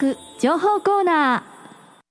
く情報コーナー。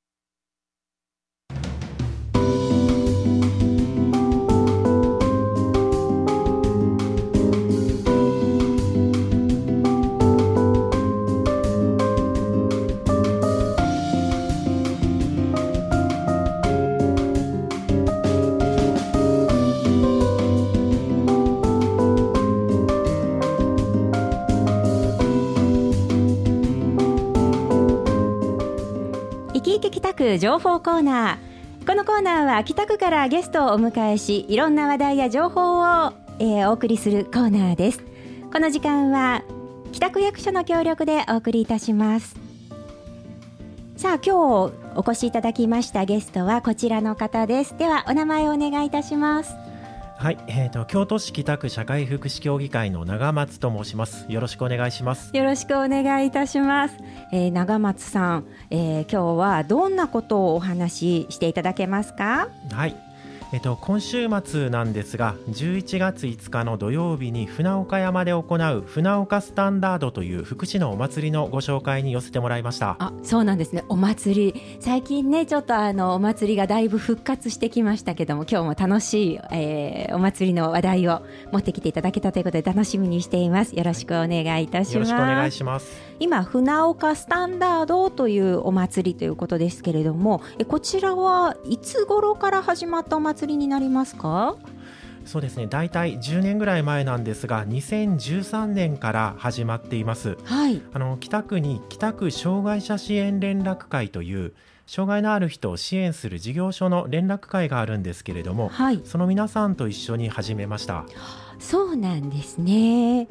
生き生き北区情報コーナー。このコーナーは北区からゲストをお迎えし、いろんな話題や情報を、お送りするコーナーです。この時間は北区役所の協力でお送りいたします。さあ、今日お越しいただきましたゲストはこちらの方です。ではお名前をお願いいたします。 はい、京都市北区社会福祉協議会の長松と申します。よろしくお願いします。 よろしくお願いいたします。長松さん、今日はどんなことをお話ししていただけますか？ はい、今週末なんですが、11月5日の土曜日に船岡山で行う船岡スタンダードという福祉のお祭りのご紹介に寄せてもらいました。 あ、そうなんですね。お祭り、最近ね、ちょっとお祭りがだいぶ復活してきましたけども、今日も楽しい、お祭りの話題を持ってきていただけたということで楽しみにしています。よろしくお願いいたします。 よろしくお願いします。 今、船岡スタンダードというお祭りということですけれども、こちらはいつ頃から始まったお祭りになりますか？ そうですね、だいたい10年ぐらい前なんですが、2013年から始まっています。 はい、 北区に北区障害者支援連絡会という障害のある人を支援する事業所の連絡会があるんですけれども、 はい、 その皆さんと一緒に始めました。 そうなんですね。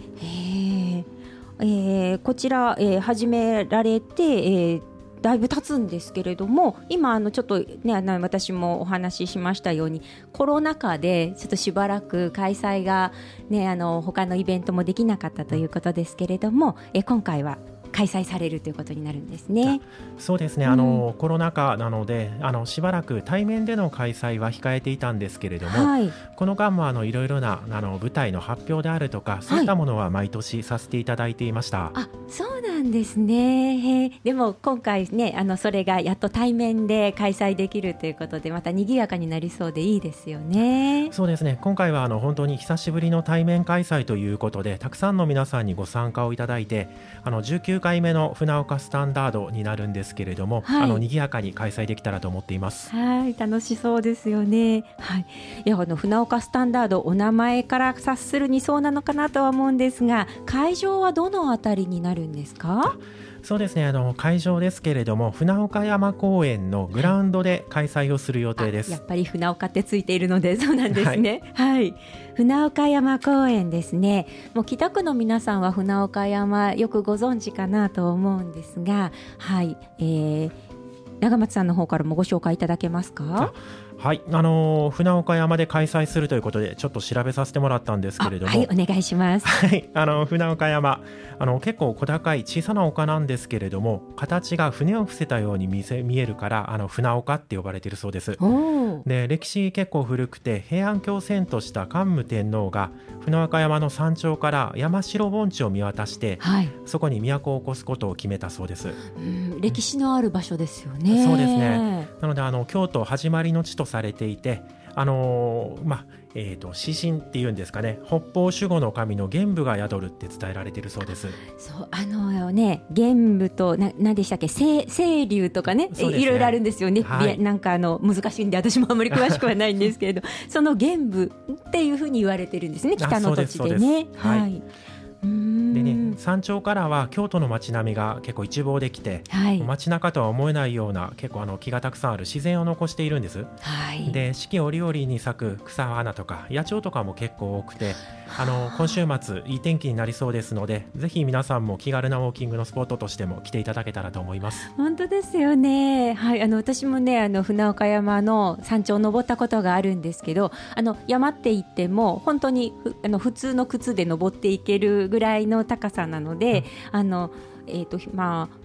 こちら、始められて、だいぶ経つんですけれども、今ちょっと、ね、私もお話ししましたようにコロナ禍でちょっとしばらく開催が、ね、他のイベントもできなかったということですけれども、今回は開催されるということになるんですね。 そうですね、コロナ禍なのでしばらく対面での開催は控えていたんですけれども、はい、この間もいろいろな舞台の発表であるとか、そういったものは毎年させていただいていました。はい、 あ、そうなんですね。でも今回ね、それがやっと対面で開催できるということで、また賑やかになりそうでいいですよね。 そうですね、今回は本当に久しぶりの対面開催ということで、たくさんの皆さんにご参加をいただいて、19回目の船岡スタンダードになるんですけれども、はい、賑やかに開催できたらと思っています。 はい、楽しそうですよね。はい、いや、船岡スタンダード、お名前から察するにそうなのかなとは思うんですが、会場はどのあたりになるんですか？ そうですね、会場ですけれども、船岡山公園のグラウンドで開催をする予定です。 やっぱり船岡ってついているので、そうなんですね。はい、はい、船岡山公園ですね。もう北区の皆さんは船岡山よくご存知かなと思うんですが、はい、長松さんの方からもご紹介いただけますか？ はい、船岡山で開催するということでちょっと調べさせてもらったんですけれども、 はい、お願いします。 はい、船岡山、結構小高い小さな丘なんですけれども、形が船を伏せたように見えるから船岡って呼ばれているそうです。で、歴史結構古くて、平安京遷都した桓武天皇が船岡山の山頂から山城盆地を見渡して、はい、そこに都を起こすことを決めたそうです。 歴史のある場所ですよね。 そうですね。なので京都始まりの地とされていて、指針っていうんですかね、北方守護の神の玄武が宿るって伝えられているそうです。 そう、ね、玄武と何でしたっけ、清流とか ね、いろいろあるんですよね。はい、なんか難しいんで私もあまり詳しくはないんですけれどその玄武っていうふうに言われてるんですね、北の土地でね。はい、 でね、山頂からは京都の街並みが結構一望できて、はい、街中とは思えないような結構木がたくさんある自然を残しているんです。はい、で、四季折々に咲く草花とか野鳥とかも結構多くて、今週末いい天気になりそうですので、ぜひ皆さんも気軽なウォーキングのスポットとしても来ていただけたらと思います。 本当ですよね。はい、私もね、船岡山の山頂を登ったことがあるんですけど、山って言っても本当に普通の靴で登っていけるぐらいの高さなので、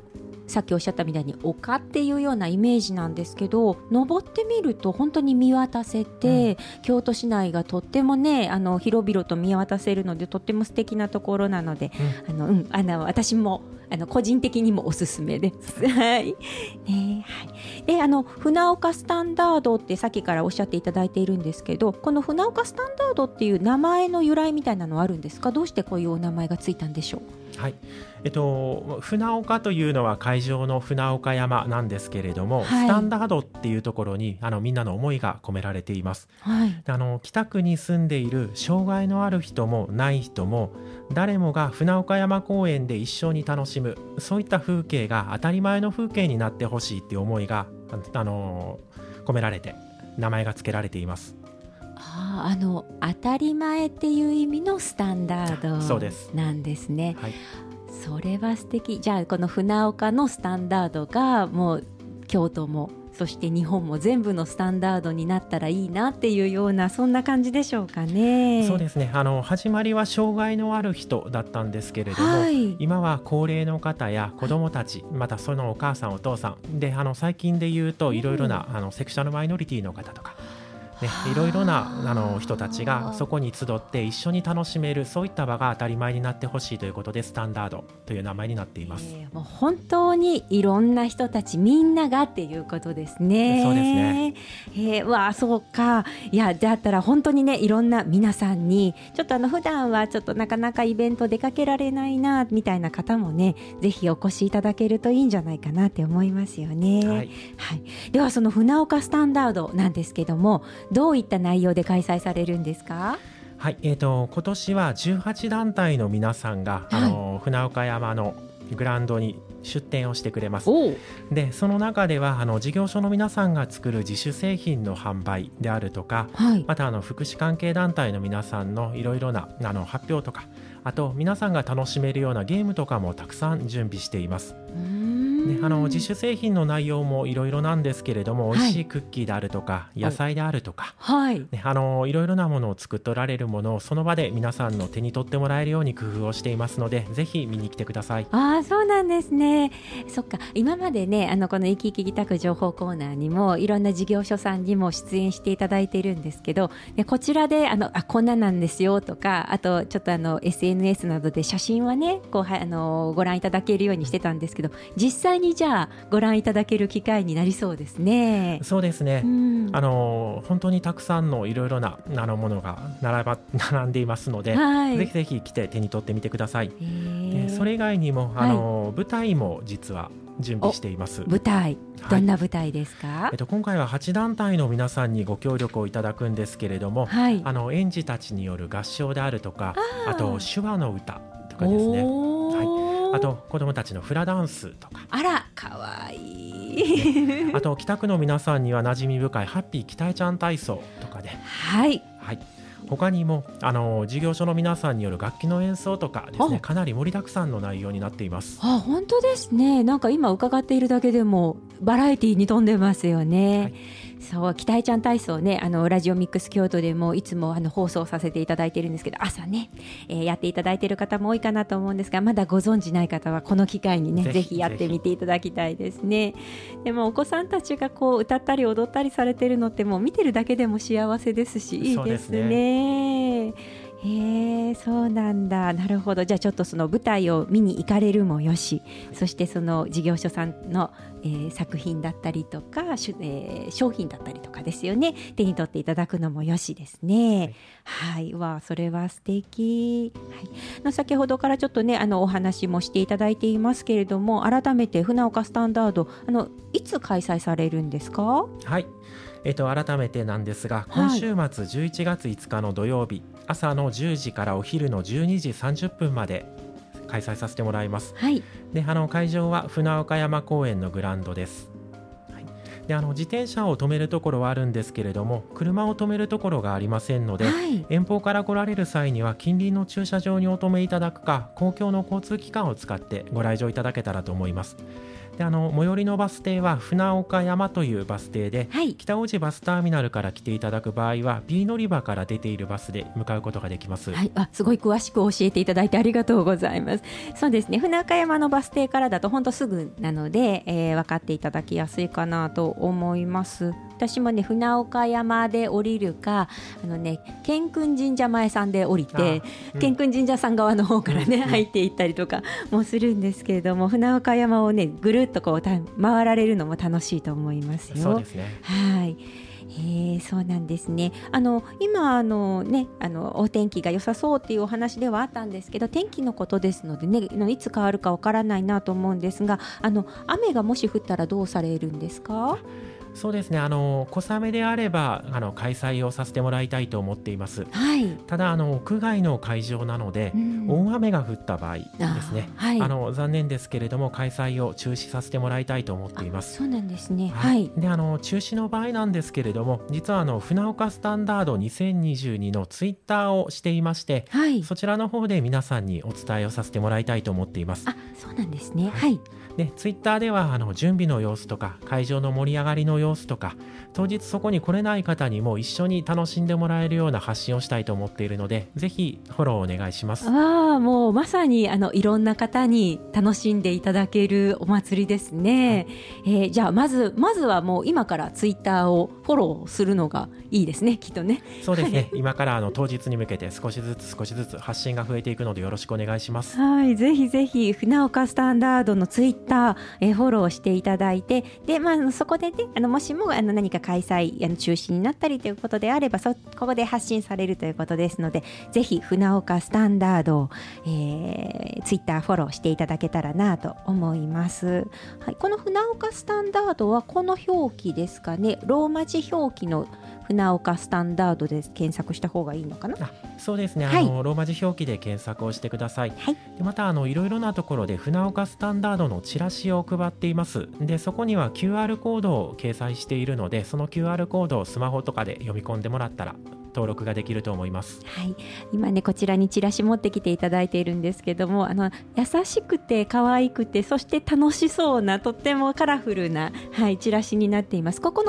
さっきおっしゃったみたいに丘っていうようなイメージなんですけど、登ってみると本当に見渡せて、京都市内がとってもね広々と見渡せるのでとっても素敵なところなので、私も個人的にもおすすめです。はい。で船岡スタンダードってさっきからおっしゃっていただいているんですけど、この船岡スタンダードっていう名前の由来みたいなのはあるんですか？どうしてこういうお名前がついたんでしょう？ はい、船岡というのは海上の船岡山なんですけれども、スタンダードっていうところにみんなの思いが込められています。北区に住んでいる障害のある人もない人も誰もが船岡山公園で一緒に楽しむ、そういった風景が当たり前の風景になってほしいっていう思いが、込められて名前が付けられています。 当たり前っていう意味のスタンダードなんですね。 はい、 それは素敵。じゃあこの船岡のスタンダードがもう京都もそして日本も全部のスタンダードになったらいいなっていうような、そんな感じでしょうかね。 そうですね。始まりは障害のある人だったんですけれども、今は高齢の方や子どもたち、またそのお母さんお父さんで最近で言うといろいろなセクシャルマイノリティの方とかいろいろな人たちがそこに集って一緒に楽しめる、そういった場が当たり前になってほしいということでスタンダードという名前になっています。 もう本当にいろんな人たちみんながっていうことですね。 そうですね。 わあそうか。いやだったら本当にね、いろんな皆さんにちょっと普段はちょっとなかなかイベント出かけられないなみたいな方もね、ぜひお越しいただけるといいんじゃないかなって思いますよね。はい、ではその船岡スタンダードなんですけども、どういった内容で開催されるんですか？ はい、今年は18団体の皆さんが、船岡山のグラウンドに出展をしてくれます。でその中では事業所の皆さんが作る自主製品の販売であるとか、また福祉関係団体の皆さんのいろいろな発表とか、あと皆さんが楽しめるようなゲームとかもたくさん準備しています。自主製品の内容もいろいろなんですけれども、美味しいクッキーであるとか野菜であるとか、いろいろなものを作っておられるものをその場で皆さんの手に取ってもらえるように工夫をしていますので、ぜひ見に来てください。 そうなんですね。そっか、今までねこの生き生き北区情報コーナーにもいろんな事業所さんにも出演していただいているんですけど、こちらでこんななんですよとか、あとちょっとSNS などで写真はねご覧いただけるようにしてたんですけど、実際にじゃあご覧いただける機会になりそうですね。 そうですね。本当にたくさんのいろいろなものが並んでいますので、ぜひぜひ来て手に取ってみてください。それ以外にも舞台も実は準備しています。 舞台、どんな舞台ですか？ 今回は8団体の皆さんにご協力をいただくんですけれども、園児たちによる合唱であるとか、あと手話の歌とかですね、あと子どもたちのフラダンスとか、 あらかわいいあと北区の皆さんには馴染み深いハッピー北江ちゃん体操とかで、他にも事業所の皆さんによる楽器の演奏とかですね、かなり盛りだくさんの内容になっています。 本当ですね。なんか今伺っているだけでもバラエティに富んでますよね。そう、北江ちゃん体操ね、ラジオミックス京都でもいつも放送させていただいているんですけど、朝ね、やっていただいている方も多いかなと思うんですが、まだご存じない方はこの機会にね、ぜひやってみていただきたいですね。でもお子さんたちがこう歌ったり踊ったりされているのってもう見てるだけでも幸せですし、いいですね。そうなんだ。なるほど。じゃあちょっとその舞台を見に行かれるもよし、そしてその事業所さんの、作品だったりとか、商品だったりとかですよね、手に取っていただくのもよしですね。それは素敵。先ほどからちょっとねお話もしていただいていますけれども、改めて船岡スタンダードいつ開催されるんですか？ 改めてなんですが、今週末11月5日の土曜日、朝の10時からお昼の12時30分まで開催させてもらいます。で会場は船岡山公園のグラウンドです。で自転車を止めるところはあるんですけれども、車を止めるところがありませんので、遠方から来られる際には近隣の駐車場にお止めいただくか、公共の交通機関を使ってご来場いただけたらと思います。 で最寄りのバス停は船岡山というバス停で、 はい、 北大路バスターミナルから来ていただく場合は B 乗り場から出ているバスで向かうことができます。 はい、すごい詳しく教えていただいてありがとうございます。そうですね、船岡山のバス停からだと本当すぐなので、分かっていただきやすいかなと思います。私もね、船岡山で降りるか、健君神社前さんで降りて、健君神社さん側の方からね、入っていったりとかもするんですけれども、船岡山をねぐるっとこう回られるのも楽しいと思いますよ。 そうですね。 はい、そうなんですね。今お天気が良さそうっていうお話ではあったんですけど、天気のことですのでね、いつ変わるかわからないなと思うんですが、雨がもし降ったらどうされるんですか？ そうですね、小雨であれば開催をさせてもらいたいと思っています。 はい、 ただ屋外の会場なので、大雨が降った場合ですね、はい、残念ですけれども開催を中止させてもらいたいと思っています。 そうなんですね。はい、 で中止の場合なんですけれども、実は船岡スタンダード2022のツイッターをしていまして、はい、そちらの方で皆さんにお伝えをさせてもらいたいと思っています。 そうなんですね。はい、 でツイッターでは準備の様子とか会場の盛り上がりの様子とか、当日そこに来れない方にも一緒に楽しんでもらえるような発信をしたいと思っているので、ぜひフォローお願いします。 もうまさにいろんな方に楽しんでいただけるお祭りですね。じゃあまずはもう今からツイッターをフォローするのがいいですね、きっとね。 そうですね今から当日に向けて少しずつ発信が増えていくのでよろしくお願いします。 はい、ぜひぜひ船岡スタンダードのツイッター、フォローしていただいて、で、そこでねもしも何か開催中止になったりということであれば、ここで発信されるということですので、ぜひ船岡スタンダードを、ツイッターフォローしていただけたらなと思います。はい、この船岡スタンダードはこの表記ですかね、ローマ字表記の船岡スタンダードで検索した方がいいのかな？ そうですね、 はい、 ローマ字表記で検索をしてください。 はい、 でまたいろいろなところで船岡スタンダードのチラシを配っています。でそこには QR コードを掲載しているので、その QR コードをスマホとかで読み込んでもらったら登録ができると思います。 はい、今ねこちらにチラシ持ってきていただいているんですけども、優しくて可愛くて、そして楽しそうな、とってもカラフルな、はい、チラシになっています。この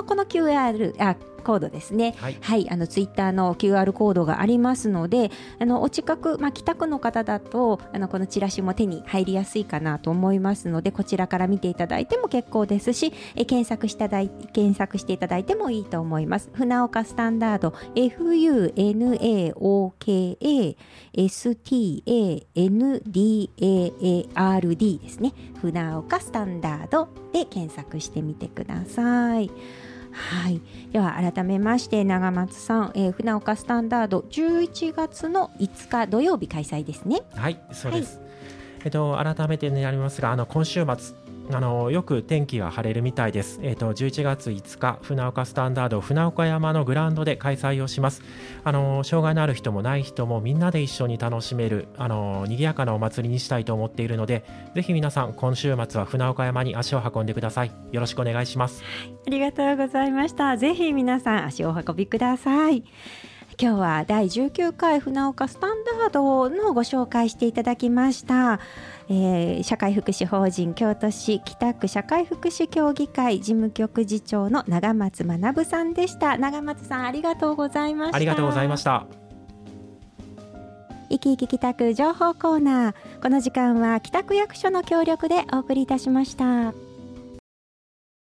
QR コードですね。はい、はい、ツイッターの QR コードがありますので、お近く、北区の方だとこのチラシも手に入りやすいかなと思いますので、こちらから見ていただいても結構ですし、検索していただいてもいいと思います。船岡スタンダード FUNAOKASTANDARD ですね。船岡スタンダードで検索してみてください。はい、では改めまして長松さん、船岡スタンダード11月の5日土曜日開催ですね。 はい、そうです。はい、改めてになりますが、今週末よく天気が晴れるみたいです。11月5日船岡スタンダード船岡山のグラウンドで開催をします。障害のある人もない人もみんなで一緒に楽しめる賑やかなお祭りにしたいと思っているので、ぜひ皆さん今週末は船岡山に足を運んでください。よろしくお願いします。 ありがとうございました。ぜひ皆さん足をお運びください。今日は第19回船岡スタンダードのご紹介していただきました。社会福祉法人京都市北区社会福祉協議会事務局次長の長松学さんでした。長松さん、ありがとうございました。 ありがとうございました。 いきいき北区情報コーナー、この時間は北区役所の協力でお送りいたしました。